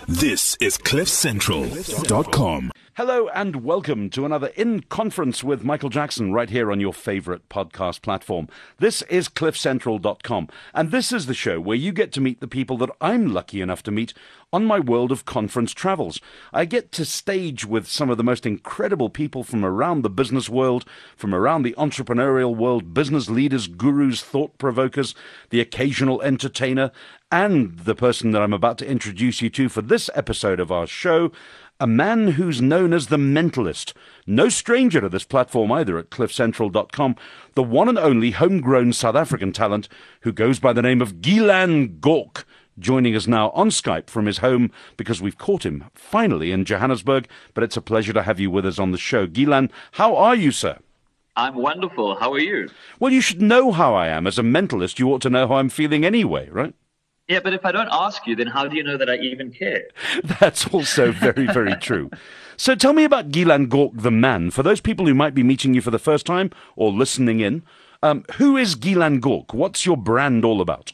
This is CliffCentral.com. Hello and welcome to another In Conference with Michael Jackson right here on your favorite podcast platform. This is CliffCentral.com, and this is the show where you get to meet the people that I'm lucky enough to meet on my world of conference travels. I get to stage with some of the most incredible people from around the business world, from around the entrepreneurial world, business leaders, gurus, thought provokers, the occasional entertainer, and the person that I'm about to introduce you to for this episode of our show, a man who's known as the Mentalist. No stranger to this platform either at CliffCentral.com, the one and only homegrown South African talent who goes by the name of Ghilan Gok, joining us now on Skype from his home because we've caught him finally in Johannesburg, but it's a pleasure to have you with us on the show. Ghilan, how are you, sir? I'm wonderful. How are you? Well, you should know how I am. As a mentalist, you ought to know how I'm feeling anyway, right? Yeah, but if I don't ask you, then how do you know that I even care? That's also very, very true. So tell me about Ghilan Gok, the man. For those people who might be meeting you for the first time or listening in, who is Ghilan Gok? What's your brand all about?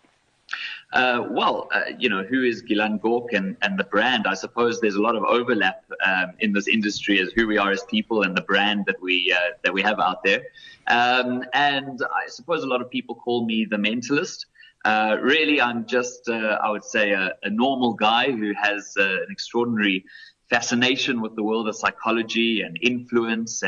Who is Ghilan Gok and the brand? I suppose there's a lot of overlap in this industry as who we are as people and the brand that we have out there. And I suppose a lot of people call me the Mentalist. Really, I'm just, I would say, a normal guy who has an extraordinary fascination with the world of psychology and influence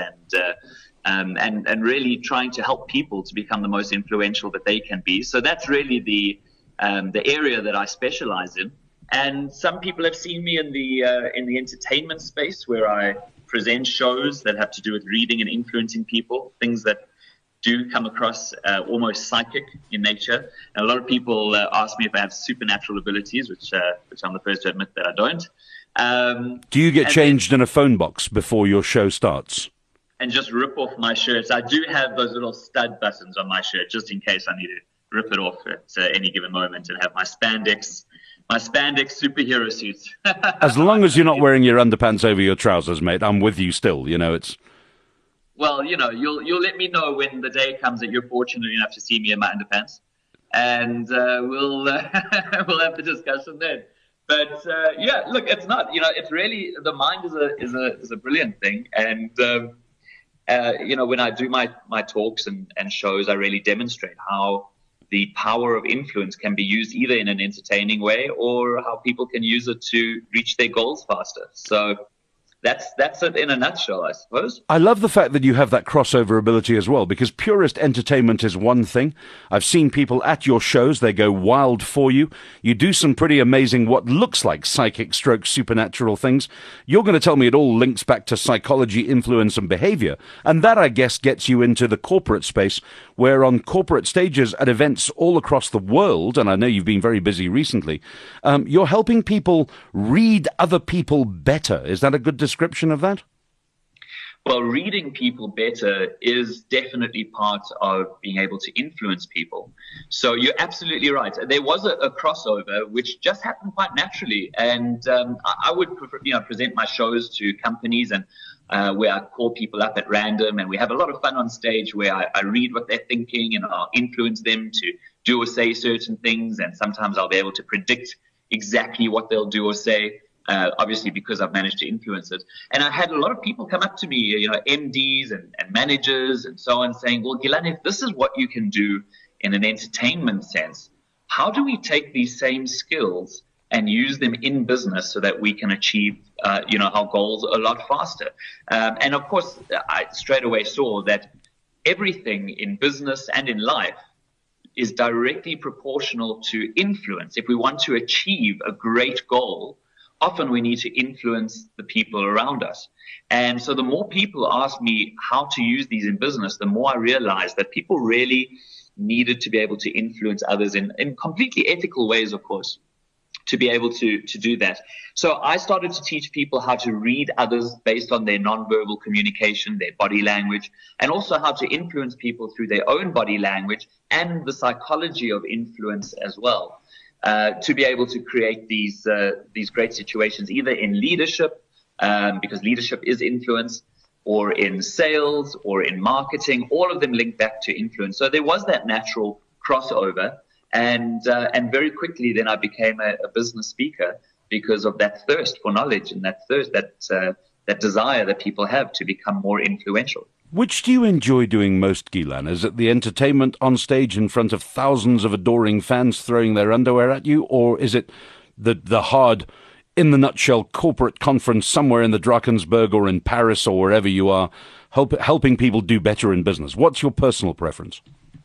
and really trying to help people to become the most influential that they can be. So that's really the area that I specialize in. And some people have seen me in the entertainment space where I present shows that have to do with reading and influencing people, things that do come across almost psychic in nature. And a lot of people ask me if I have supernatural abilities, which I'm the first to admit that I don't. Do you get changed in a phone box before your show starts? And just rip off my shirts. I do have those little stud buttons on my shirt just in case I need to rip it off at any given moment and have my spandex superhero suit. As long as you're not wearing your underpants over your trousers, mate, I'm with you still. It's... Well, you'll let me know when the day comes that you're fortunate enough to see me in my underpants, and we'll have the discussion then. But look, it's not. It's really the mind is a brilliant thing, and when I do my talks and shows, I really demonstrate how the power of influence can be used either in an entertaining way or how people can use it to reach their goals faster. So that's it in a nutshell, I suppose. I love the fact that you have that crossover ability as well, because purist entertainment is one thing. I've seen people at your shows, they go wild for you. You do some pretty amazing, what looks like psychic stroke supernatural things. You're going to tell me it all links back to psychology, influence, and behavior. And that, I guess, gets you into the corporate space, where on corporate stages at events all across the world, and I know you've been very busy recently, you're helping people read other people better. Is that a good description of that? Well, reading people better is definitely part of being able to influence people. So you're absolutely right. There was a crossover which just happened quite naturally. And I would present my shows to companies and where I call people up at random, and we have a lot of fun on stage where I read what they're thinking and I'll influence them to do or say certain things. And sometimes I'll be able to predict exactly what they'll do or say. Obviously, because I've managed to influence it. And I had a lot of people come up to me, MDs and managers and so on, saying, well, Ghilan, if this is what you can do in an entertainment sense, how do we take these same skills and use them in business so that we can achieve, our goals a lot faster? And of course, I straight away saw that everything in business and in life is directly proportional to influence. If we want to achieve a great goal, often we need to influence the people around us. And so the more people ask me how to use these in business, the more I realized that people really needed to be able to influence others in completely ethical ways, of course, to be able to do that. So I started to teach people how to read others based on their nonverbal communication, their body language, and also how to influence people through their own body language and the psychology of influence as well. To be able to create these great situations, either in leadership, because leadership is influence, or in sales, or in marketing. All of them link back to influence. So there was that natural crossover, and very quickly then I became a business speaker because of that thirst for knowledge and that thirst, that desire that people have to become more influential. Which do you enjoy doing most, Gilan? Is it the entertainment on stage in front of thousands of adoring fans throwing their underwear at you, or is it the hard, in the nutshell, corporate conference somewhere in the Drakensberg or in Paris or wherever you are, helping people do better in business? What's your personal preference?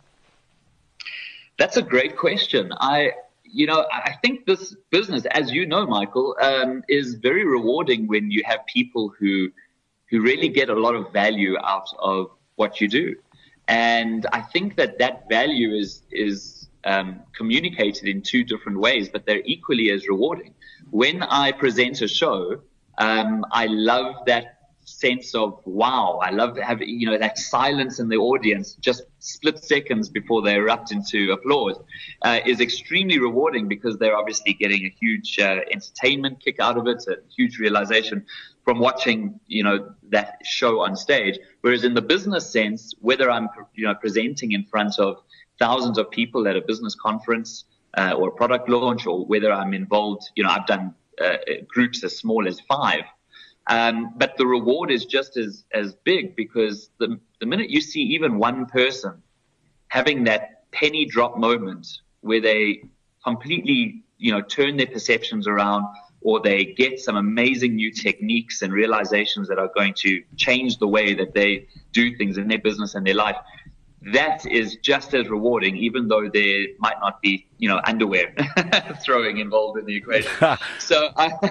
That's a great question. I think this business, as you know, Michael, is very rewarding when you have people who really get a lot of value out of what you do. And I think that value is communicated in two different ways, but they're equally as rewarding. When I present a show, I love that sense of wow. I love having, that silence in the audience, just split seconds before they erupt into applause, is extremely rewarding because they're obviously getting a huge entertainment kick out of it, a huge realization from watching, that show on stage. Whereas in the business sense, whether I'm, presenting in front of thousands of people at a business conference or a product launch, or whether I'm involved, I've done groups as small as 5. But the reward is just as big, because the minute you see even one person having that penny drop moment where they completely, turn their perceptions around, or they get some amazing new techniques and realizations that are going to change the way that they do things in their business and their life, that is just as rewarding, even though there might not be, underwear throwing involved in the equation. So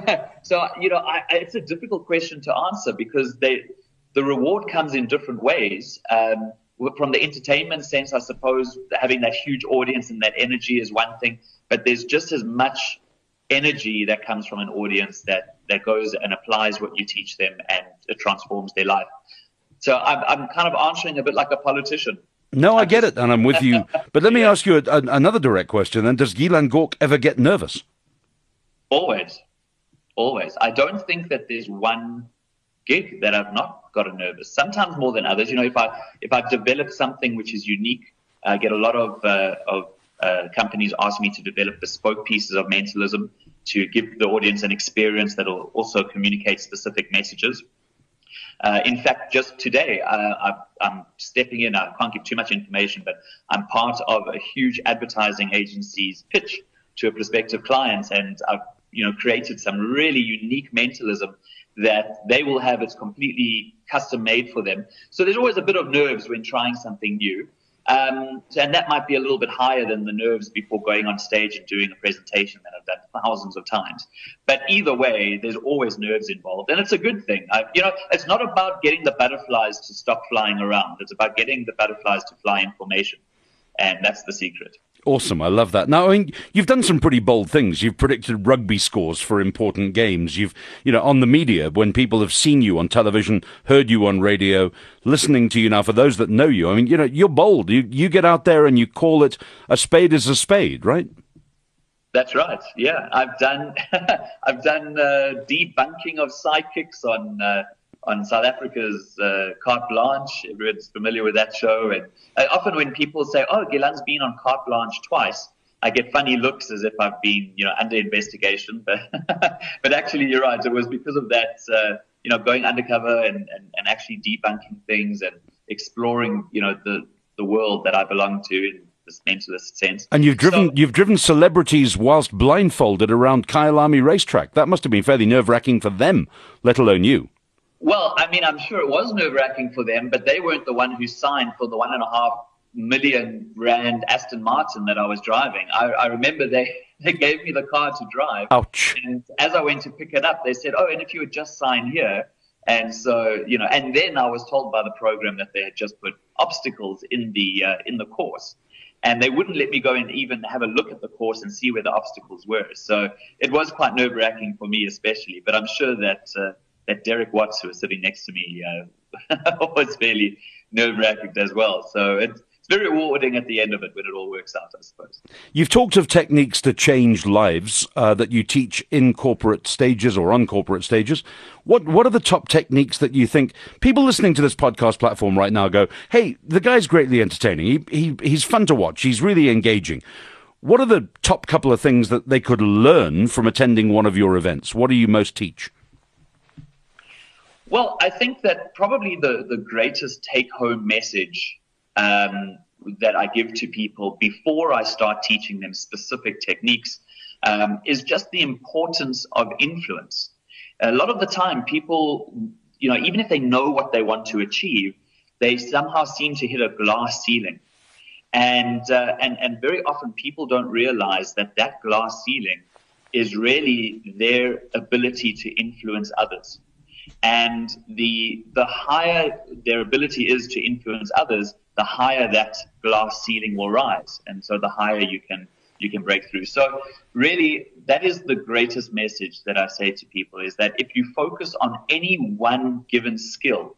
it's a difficult question to answer, because the reward comes in different ways. From the entertainment sense, I suppose having that huge audience and that energy is one thing, but there's just as much energy that comes from an audience that goes and applies what you teach them, and it transforms their life. So I'm kind of answering a bit like a politician. No, I get it, and I'm with you. But let me ask you another direct question then. Does Gilan Gork ever get nervous? Always. I don't think that there's one gig that I've not gotten nervous. Sometimes more than others. If I've developed something which is unique, I get a lot of companies ask me to develop bespoke pieces of mentalism to give the audience an experience that will also communicate specific messages. In fact, just today, I'm stepping in. I can't give too much information, but I'm part of a huge advertising agency's pitch to a prospective client, and I've created some really unique mentalism that they will have. It's completely custom made for them. So there's always a bit of nerves when trying something new. And that might be a little bit higher than the nerves before going on stage and doing a presentation that I've done thousands of times. But either way, there's always nerves involved, and it's a good thing. It's not about getting the butterflies to stop flying around. It's about getting the butterflies to fly in formation, and that's the secret. Awesome. I love that. Now, you've done some pretty bold things. You've predicted rugby scores for important games. You've, on the media, when people have seen you on television, heard you on radio, listening to you now, for those that know you, you're bold. You get out there and you call it a spade is a spade, right? That's right. Yeah. I've done debunking of sidekicks on South Africa's Carte Blanche. Everyone's familiar with that show. And often when people say, oh, Gilan's been on Carte Blanche twice, I get funny looks as if I've been, under investigation. But actually, you're right. It was because of that, going undercover and actually debunking things and exploring, the world that I belong to in this mentalist sense. And you've driven celebrities whilst blindfolded around Kyalami racetrack. That must have been fairly nerve-wracking for them, let alone you. Well, I'm sure it was nerve-wracking for them, but they weren't the one who signed for the R1.5 million Aston Martin that I was driving. I remember they gave me the car to drive. Ouch. And as I went to pick it up, they said, oh, and if you would just sign here. And so, and then I was told by the program that they had just put obstacles in the course. And they wouldn't let me go and even have a look at the course and see where the obstacles were. So it was quite nerve-wracking for me especially, but I'm sure that Derek Watts, who was sitting next to me, was fairly nerve-wracking as well. So it's very rewarding at the end of it when it all works out, I suppose. You've talked of techniques to change lives that you teach in corporate stages or on corporate stages. What are the top techniques that you think people listening to this podcast platform right now go, hey, the guy's greatly entertaining. He's fun to watch. He's really engaging. What are the top couple of things that they could learn from attending one of your events? What do you most teach? Well, I think that probably the greatest take-home message that I give to people before I start teaching them specific techniques is just the importance of influence. A lot of the time, people, even if they know what they want to achieve, they somehow seem to hit a glass ceiling. And very often people don't realize that glass ceiling is really their ability to influence others. And the higher their ability is to influence others, the higher that glass ceiling will rise. And so the higher you can break through. So really, that is the greatest message that I say to people, is that if you focus on any one given skill,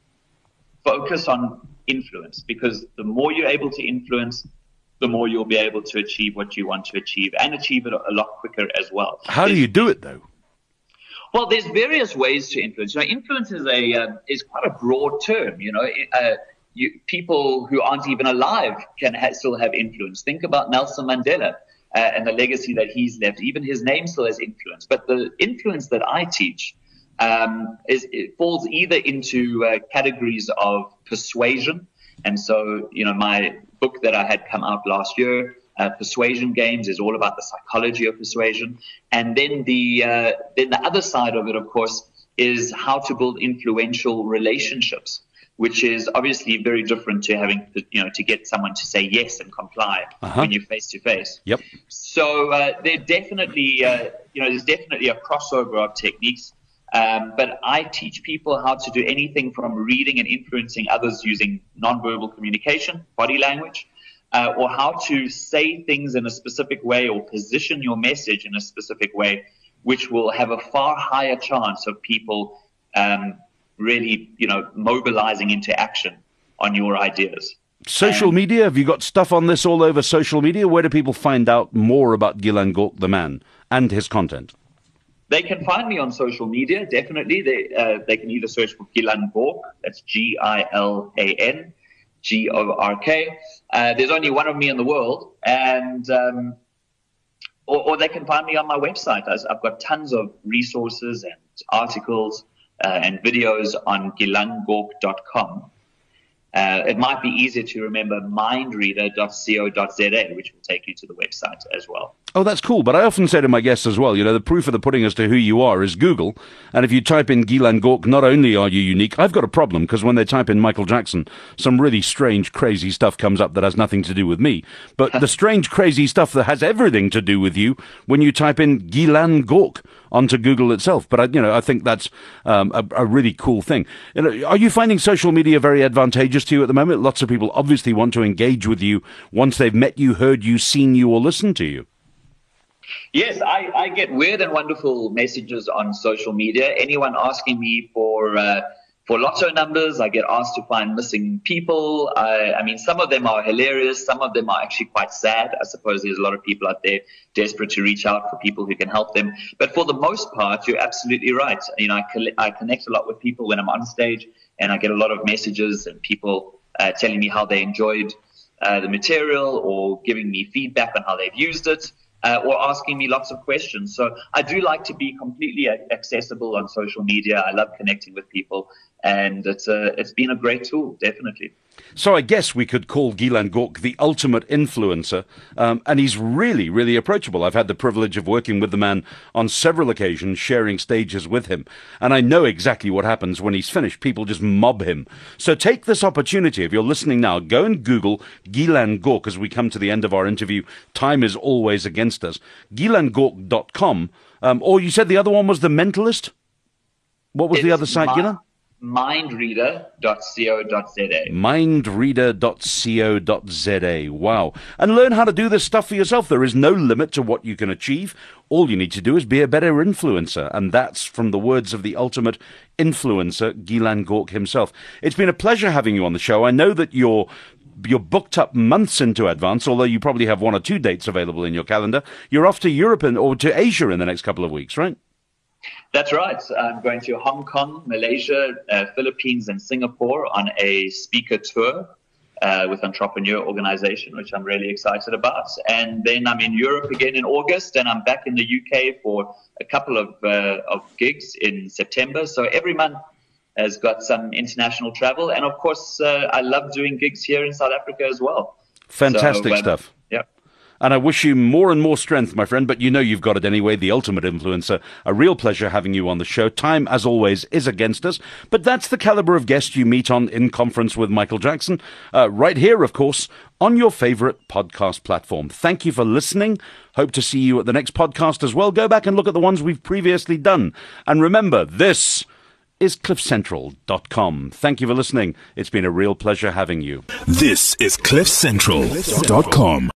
focus on influence, because the more you're able to influence, the more you'll be able to achieve what you want to achieve, and achieve it a lot quicker as well. How do you do it, though? Well, there's various ways to influence. Influence is quite a broad term. People who aren't even alive can still have influence. Think about Nelson Mandela and the legacy that he's left. Even his name still has influence. But the influence that I teach it falls either into categories of persuasion. And so, my book that I had come out last year, Persuasion Games, is all about the psychology of persuasion. And then the other side of it, of course, is how to build influential relationships, which is obviously very different to having to get someone to say yes and comply when you're face to face. Yep. So there's definitely a crossover of techniques. But I teach people how to do anything from reading and influencing others using nonverbal communication, body language, or how to say things in a specific way or position your message in a specific way, which will have a far higher chance of people really, mobilizing into action on your ideas. Social media, have you got stuff on this all over social media? Where do people find out more about Ghilan Gok, the man, and his content? They can find me on social media, definitely. They can either search for Ghilan Gork, that's Gilan Gork. There's only one of me in the world, and or they can find me on my website. I've got tons of resources and articles and videos on gilangork.com. It might be easier to remember mindreader.co.za, which will take you to the website as well. Oh, that's cool. But I often say to my guests as well, the proof of the pudding as to who you are is Google. And if you type in Ghilan Gok, not only are you unique, I've got a problem, because when they type in Michael Jackson, some really strange, crazy stuff comes up that has nothing to do with me. But the strange, crazy stuff that has everything to do with you when you type in Ghilan Gok onto Google itself. But, I think that's a really cool thing. Are you finding social media very advantageous to you at the moment? Lots of people obviously want to engage with you once they've met you, heard you, seen you, or listened to you. Yes, I get weird and wonderful messages on social media. Anyone asking me for lotto numbers, I get asked to find missing people. I mean, some of them are hilarious. Some of them are actually quite sad. I suppose there's a lot of people out there desperate to reach out for people who can help them. But for the most part, you're absolutely right. I connect a lot with people when I'm on stage, and I get a lot of messages and people telling me how they enjoyed the material, or giving me feedback on how they've used it. Or asking me lots of questions. So I do like to be completely accessible on social media. I love connecting with people, and it's been a great tool, definitely. So I guess we could call Ghilan Gok the ultimate influencer, and he's really, really approachable. I've had the privilege of working with the man on several occasions, sharing stages with him, and I know exactly what happens when he's finished. People just mob him. So take this opportunity. If you're listening now, go and Google Ghilan Gok as we come to the end of our interview. Time is always against us. GhilanGork.com, or you said the other one was The Mentalist? What was the other site, Ghilan? Mindreader.co.za. Mindreader.co.za. Wow. And learn how to do this stuff for yourself. There is no limit to what you can achieve. All you need to do is be a better influencer. And that's from the words of the ultimate influencer, Ghilan Gok himself. It's been a pleasure having you on the show. I know that you're booked up months into advance, although you probably have 1 or 2 dates available in your calendar. You're off to Europe or to Asia in the next couple of weeks, right? That's right. I'm going to Hong Kong, Malaysia, Philippines, and Singapore on a speaker tour. with Entrepreneur Organization, which I'm really excited about. And then I'm in Europe again in August, and I'm back in the UK for a couple of gigs in September. So every month has got some international travel. And of course, I love doing gigs here in South Africa as well. Fantastic stuff. Yeah. And I wish you more and more strength, my friend, but you know you've got it anyway, the ultimate influencer. A real pleasure having you on the show. Time, as always, is against us, but that's the caliber of guest you meet on In Conference with Michael Jackson, right here, of course, on your favorite podcast platform. Thank you for listening. Hope to see you at the next podcast as well. Go back and look at the ones we've previously done. And remember, this is cliffcentral.com. Thank you for listening. It's been a real pleasure having you. This is cliffcentral.com.